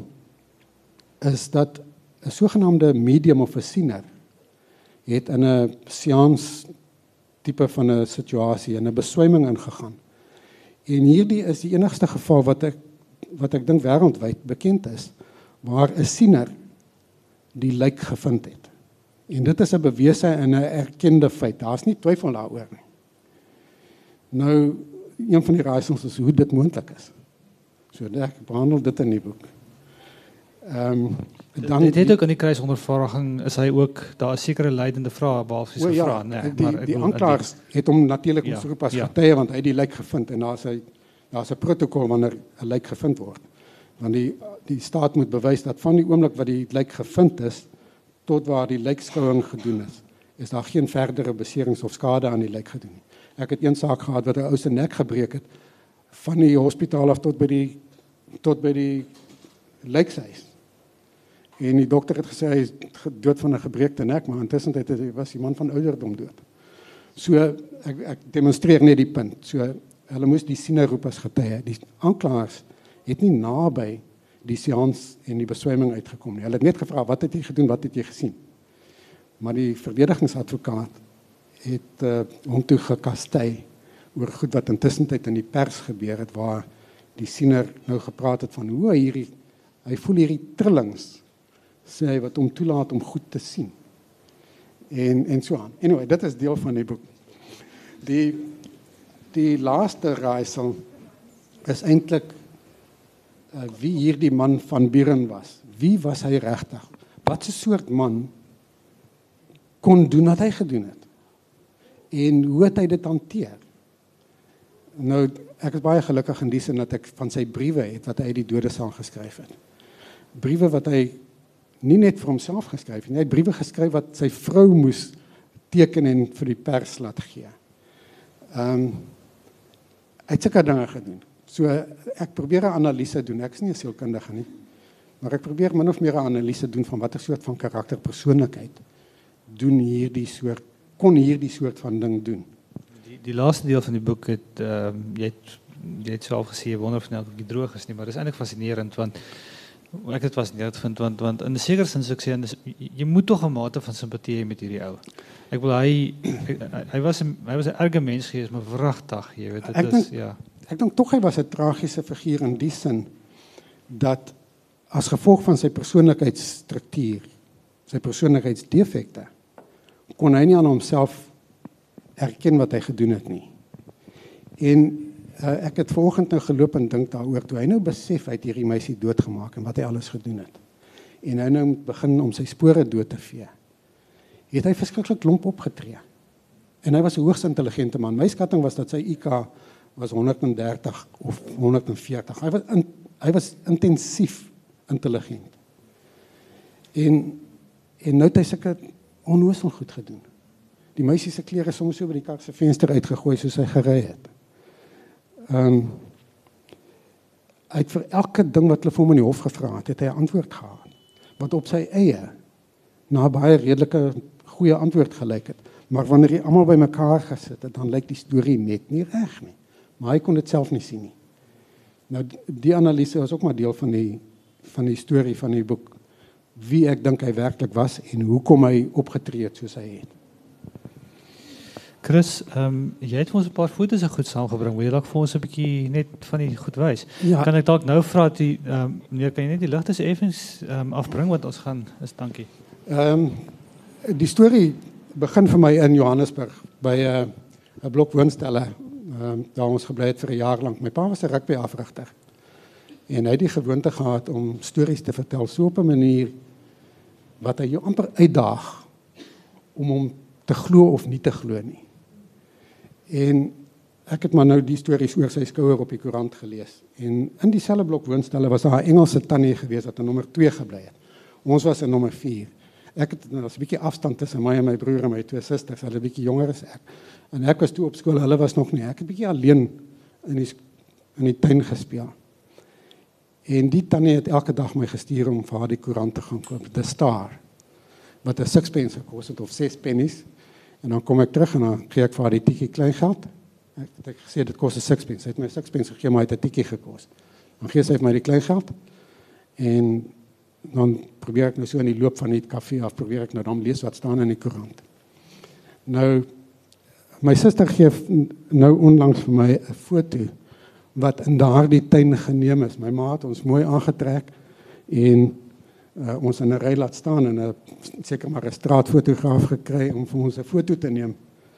is dat 'n sogenaamde medium of 'n siener het in 'n seans tipe van 'n situasie in 'n beswyming ingegaan. En hierdie is die enigste geval wat ek dink wêreldwyd bekend is waar 'n siener die lijk gevind het. En dit is 'n bewese en 'n erkende feit. Daar's nie twyfel daaroor nie. Nou, een van die raaisels is hoe dit moontlik is. So ek behandel dit in die boek. Dan dit het ook in die kruisondervraging is hy ook daar 'n sekere leidende vrae behalwe sy vrae, nee, maar die aanklaers het hom natuurlik geroep as getuie want hy het die lijk gevind en daar's 'n protokol wanneer 'n lijk gevind word. Want die staat moet bewys dat van die oomblik wat die lijk gevind is tot waar die lijkskouing gedoen is daar geen verdere beserings of skade aan die lijk gedoen nie. Ek het een saak gehad wat 'n ou se nek gebreek het van die hospitaal af tot by die lijkhuis. En die dokter het gesê, hy is dood van 'n gebreekte nek, maar intussen was die man van ouderdom dood. So, ek demonstreer net die punt. So, hulle moes die siener roep as getuie. Die aanklaers het nie naby die seans en die beswyming uitgekom nie. Hulle het net gevra, wat het jy gedoen, wat het jy gesien? Maar die verdedigingsadvokaat het hom toe gekastei oor goed wat intussentyd in die pers gebeur het, waar die siener nou gepraat het van hoe hy voel hierdie trillings, sê hy, wat hom toelaat om goed te sien. En so aan. Anyway, dit is deel van die boek. Die laaste raaisel is eintlik wie hierdie man van Buren was. Wie was hy regtig? Wat 'n soort man kon doen wat hy gedoen het? En hoe het hy dit hanteer? Nou, ek is baie gelukkig in die sin dat ek van sy briewe het wat hy uit die dodesaal geskryf het. Briewe wat hy nie net vir homself geskryf het, hy het briewe geskryf wat sy vrou moes teken en vir die pers laat gee. Hy het sulke dinge gedoen. So ek probeer 'n analise doen. Ek is nie 'n sielkundige nie, maar ek probeer min of meer 'n analise doen van watter soort van karakter, persoonlikheid kon hierdie soort van ding doen. Die laaste deel van die boek het jy het self gesê jy wonder of nou die droog is nie, maar dis eintlik fascinerend want ek het fascinerend vind want in 'n sekere sin sou ek sê jy moet tog 'n mate van simpatie hê met hierdie ou. Ek wil hy was 'n erge mens gewees, maar wragtig, jy weet dit is ja. Ek dink tog hy was 'n tragiese figuur in die sin dat as gevolg van sy persoonlikheidsstruktuur, sy persoonlikheidsdefekte, kon hy nie aan homself erken wat hy gedoen het nie. En ek het vanoggend nou geloop en dink daaroor toe hy nou besef hy het hierdie meisie doodgemaak en wat hy alles gedoen het. En hy nou begin om sy spore dood te vee. Het hy verskriklik lomp opgetree. En hy was 'n hoogs intelligente man. My skatting was dat sy IQ was 130 of 140. Hy was intensief intelligent. En nou het hy sulke onnoosel goed gedoen. Die meisie se klere soms so by die kar se venster uitgegooi soos hy gery het. Hy het vir elke ding wat hulle vir hom in die hof gevra het hy 'n antwoord gehad. Wat op sy eie na baie redelike goeie antwoord gelyk het. Maar wanneer jy almal bymekaar gesit het, dan lyk die storie net nie reg nie. Maar hy kon dit self nie sien nie. Nou die analise was ook maar deel van die storie van die boek. Wie ek dink hy werklik was en hoekom hy opgetree het soos hy het. Chris, jy het vir ons 'n paar foto's en goed saamgebring. Wil jy dalk vir ons 'n bietjie net van die goed wys? Ja. Kan ek dalk nou vra dat meneer, kan jy net die ligte se effens afbring want ons gaan dankie. Die storie begin vir my in Johannesburg by 'n blok woonstelle. Daar ons gebly het vir 'n jaar lank. My pa was 'n rugbyafrigter. En hy het die gewoonte gehad om stories te vertel so op 'n manier wat hy jou amper uitdaag om hom te glo of nie te glo nie. En ek het maar nou die stories oor sy skouer op die koerant gelees. En in dieselfde blok woonstelle was daar 'n Engelse tannie gewees wat in nommer 2 gebly het. Ons was in nommer 4. Ek het nou 'n bietjie afstand tussen my en my broer en my twee susters, hulle bietjie jonger as ek. En ek was toe op skool, hulle was nog nie. Ek het bietjie alleen in die tuin gespeel. En die tannie het elke dag my gestuur om vir haar die koerant te gaan koop, The Star, wat 'n 6 pence gekos het of 6 pennies. En dan kom ek terug en dan gee ek vir haar die tikkie kleingeld. Ek het gesê dit kos 6 pence. Sy het my 6 pence gegee, maar hy het 'n tikkie gekos. Dan gee sy vir my die kleingeld en dan probeer ek nou so in die loop van die kafee af, probeer ek nou dan lees wat staan in die koerant. Nou, my suster gee nou onlangs vir my 'n foto wat in daardie tuin geneem is. My ma het ons mooi aangetrek en ons in 'n ry laat staan en seker maar 'n straatfotograaf gekry om vir ons 'n foto te neem.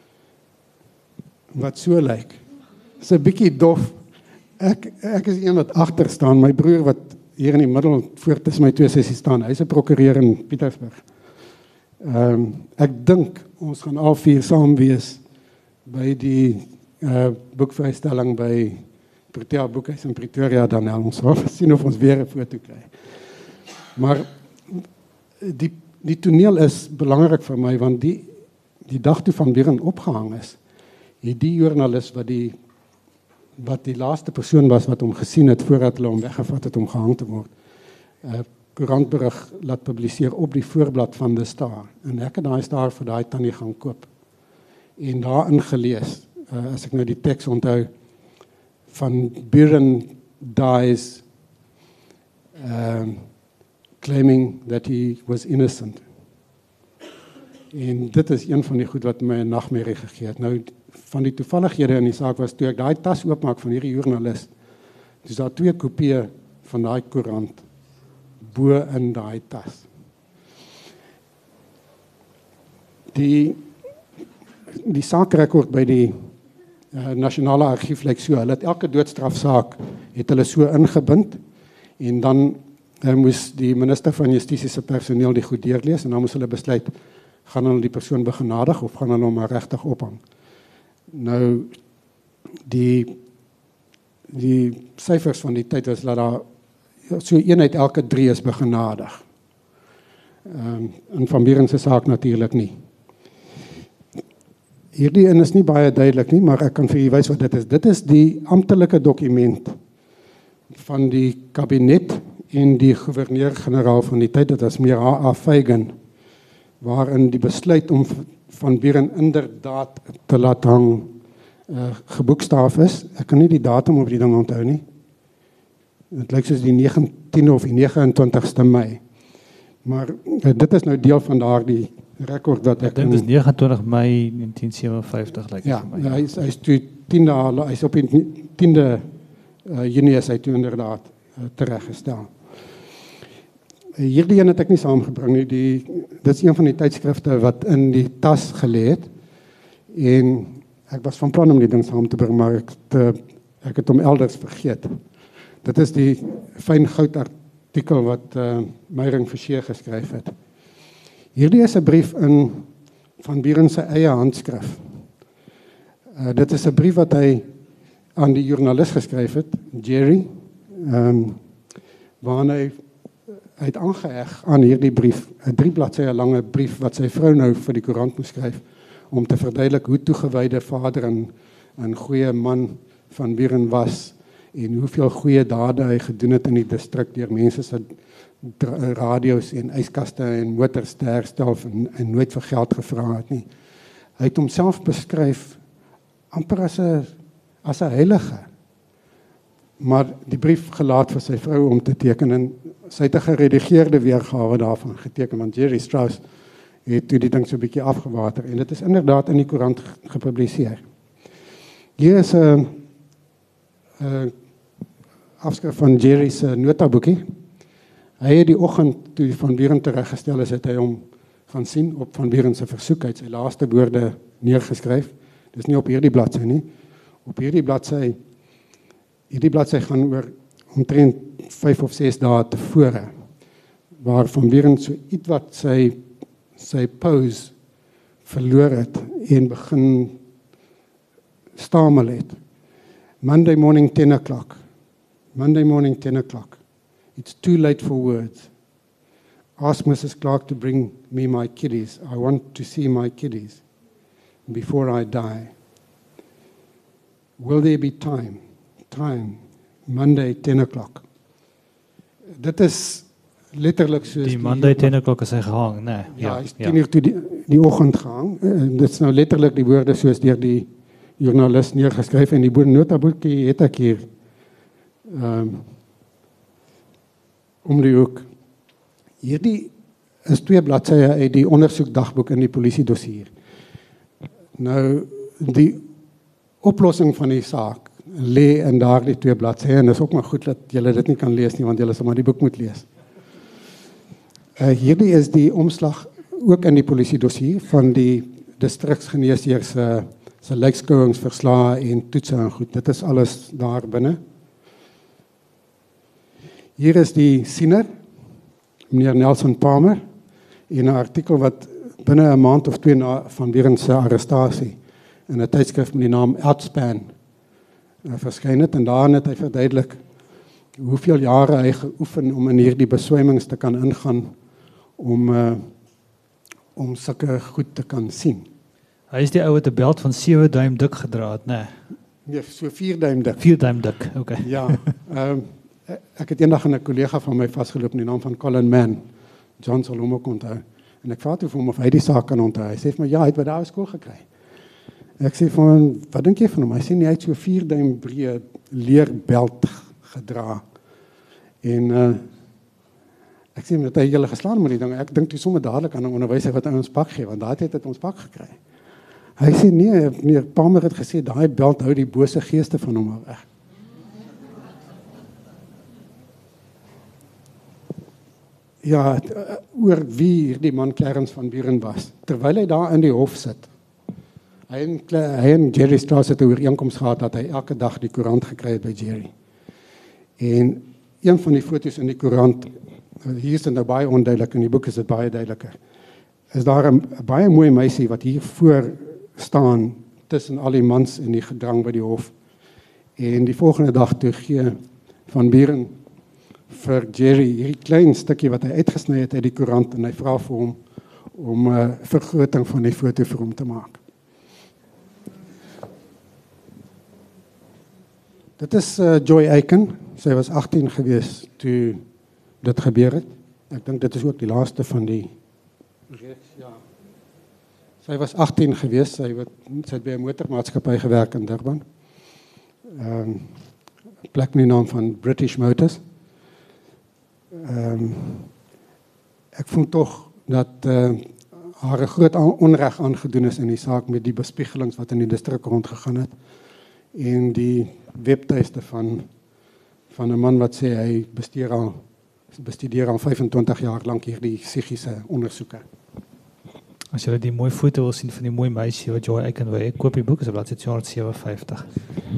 Wat so lyk. Dis 'n bietjie dof. Ek is een wat agter staan, my broer wat hier in die middel voor tussen my twee sissies staan. Hy's 'n prokureur in Pietersburg. Ek dink ons gaan al 4 saam wees by die boekvrystelling by Protea Boekhuis in Pretoria dan ons sal sien of ons weer 'n foto kry. Maar die toneel is belangrik vir my want die dag toe Van Buren opgehang is, het die joernalis wat die laaste persoon was wat hom gesien het voordat hulle hom weggevat het om gehang te word, koerantberig laat publiseer op die voorblad van The Star. En ek het daai Star vir daai tannie gaan koop. En daarin gelees, as ek nou die teks onthou, van Buren dies claiming that he was innocent. En dit is een van die goed wat my 'n nagmerrie gegee het. Nou, van die toevallighede in die saak was, toe ek daai tas oopmaak van hierdie joernalis, dis daar 2 kopieë van daai koerant bo in daai tas. Die saakrekord by die Nasionale Argief lyk so, hulle het elke doodstrafsaak het hulle so ingebind, en dan moes die minister van Justisie se personeel die goed deurlees, en dan moes hulle besluit, gaan hulle die persoon begenadig, of gaan hulle hom maar regtig ophang. Nou, die syfers van die tyd was dat daar so 1 uit elke 3 is begenadig. In Van Buren se saak natuurlik nie. Hierdie een is nie baie duidelik nie, maar ek kan vir u wys wat dit is. Dit is die amptelike dokument van die kabinet en die gouverneur-generaal van die tyd, dit was meneer H.A. Feigen, waarin die besluit om Van Buren inderdaad te laat hang geboekstaaf is. Ek kan nie die datum op die ding onthou nie. Het lyk soos die 19 of die 29ste Mei. Maar dit is nou deel van daardie rekord wat ek dink dis 29 Mei 1957 lyk ja, vir my. Hy is toe 10 hy's op die 10de Junie is hy toe inderdaad tereggestel. Hierdie een het ek nie saamgebring nie. Dit is een van die tydskrifte wat in die tas gelê het. En ek was van plan om die ding saam te bring, maar ek het hom elders vergeet. Dit is die fyn goud artikel wat Meyring Forsier geskryf het. Hierdie is 'n brief in Van Buren se eie handskrif. Dit is 'n brief wat hy aan die joernalis geskryf het, Jerry, waarin hy het aangeheg aan hierdie brief, 'n 3 bladsye lange brief wat sy vrou nou vir die koerant moes skryf, om te verduidelik hoe toegewyde vader en goeie man Van Buren was, en hoeveel goeie dade hy gedoen het in die distrik deur mense se radio's en yskaste en motors te herstel en nooit vir geld gevra het nie. Hy het homself beskryf amper as 'n heilige. Maar die brief gelaat vir sy vrou om te teken, en sy het 'n geredigeerde weergawe daarvan geteken, want Jerry Strauss het toe die ding so 'n bietjie afgewater, en dit is inderdaad in die koerant gepubliseer. Hier is 'n afskrif van Jerry se notaboekie. Hy het die oggend toe Van Buren tereggestel is, het hy hom gaan sien op Van Buren se versoek, hy het sy laaste woorde neergeskryf. Dis nie op hierdie bladsy nie. Op hierdie bladsy gaan oor omtrent 5 of 6 dae tevore, waar Van Buren so ietwat sy pose verloor het en begin stamel het. Monday morning 10 o'clock. Monday morning 10 o'clock. It's too late for words. Ask Mrs. Clark to bring me my kiddies. I want to see my kiddies before I die. Will there be time? Time. Monday 10 o'clock. Dit is letterlik soos Die Monday 10 o'clock is hy gehang, nee. Ja, hy is 10 uur toe die oggend gehang. Dit is nou letterlik die woorde soos deur die joernalis neergeskryf, en die notaboekie het ek hier om die hoek. Hierdie is 2 bladsye uit die ondersoekdagboek in die polisiedossier. Nou, die oplossing van die saak lê in daardie 2 bladsye, en is ook maar goed dat julle dit nie kan lees nie, want julle sal maar die boek moet lees. Hierdie is die omslag ook in die polisiedossier van die distriksgeneesheer se lijkskouingsverslae en toetse en goed. Dit is alles daar binne. Hier is die siener, meneer Nelson Palmer, in 'n artikel wat binne 'n maand of 2 na Van Buren se arrestasie in 'n tydskrif met die naam Outspan verskyn het, en daarin het hy verduidelik hoeveel jare hy geoefen om in hierdie beswymings te kan ingaan, om sulke goed te kan sien. Hy is die ou wat 'n beld van 7 duim dik gedra het, nee. Nee, so 4 duim dik. 4 duim dik, okay. Ja, ek het eendag 'n kollega van my vasgeloop in die naam van Colin Mann. John sal hom ook onthou. En ek vra toe vir hom of hy die saak kan onthou. Hy sê vir my, ja, hy het by daai skool gekry. Ek sê vir hom, wat dink jy van hom? Hy sê nie, hy het so 4 duim breë leerbelt gedra. En ek sê dat hy julle geslaan met die ding. Ek dink toe sommer dadelik aan 'n onderwyser wat ons pak gee, want daai het ons pak gekry. Hy sê nee, meneer Palmer het gesê daai belt hou die bose geeste van hom weg. Ja, oor wie hierdie man Clarence van Buren was. Terwyl hy daar in die hof sit. Hy en Jerry Strauss het 'n ooreenkoms gehad dat hy elke dag die koerant gekry het by Jerry. En een van die foto's in die koerant, hier is dit nou baie onduidelik, in die boek is dit baie duideliker, is daar 'n baie mooi meisie wat hier voor staan tussen al die mans in die gedrang by die hof. En die volgende dag toe gee Van Buren vir Jerry hierdie klein stukkie wat hy uitgesny het uit die koerant en hy vra vir hom om 'n vergroting van die foto vir hom te maak. Dit is Joy Aiken. Sy was 18 gewees toe dit gebeur het. Ek dink dit is ook die laaste van die reeks, ja. Sy was 18 gewees, sy het by 'n motormaatskappy gewerk in Durban. 'n plek met die naam van British Motors. Ek voel tog dat haar 'n groot onreg aangedoen is in die saak met die bespiegelings wat in die distrik rondgegaan het en die webtuiste van 'n man wat sê hy bestudeer al 25 jaar lank hierdie psigiese ondersoeke. As jy die mooi foto wil sien van die mooi meisie wat Joy Aiken wou, koop die boek, is op bladsy 257.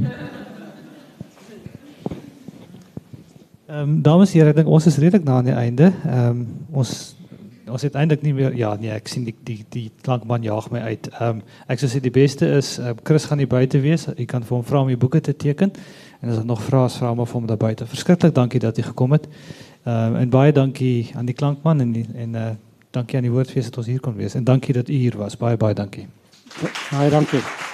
Dames en here, ek dink ons is redelik na aan die einde. Ons het eintlik nie meer, ja nee, ek sien die klankman jaag my uit. Ek sou sê die beste is, Chris gaan hier buite wees, jy kan vir hom vra om die boeke te teken, en as daar nog vrae is, vra hom vir hom daar buite. Verskriklik dankie dat jy gekom het, en baie dankie aan die klankman, en dankie aan die Woordfees dat ons hier kon wees, en dankie dat u hier was, baie dankie. Baie dankie.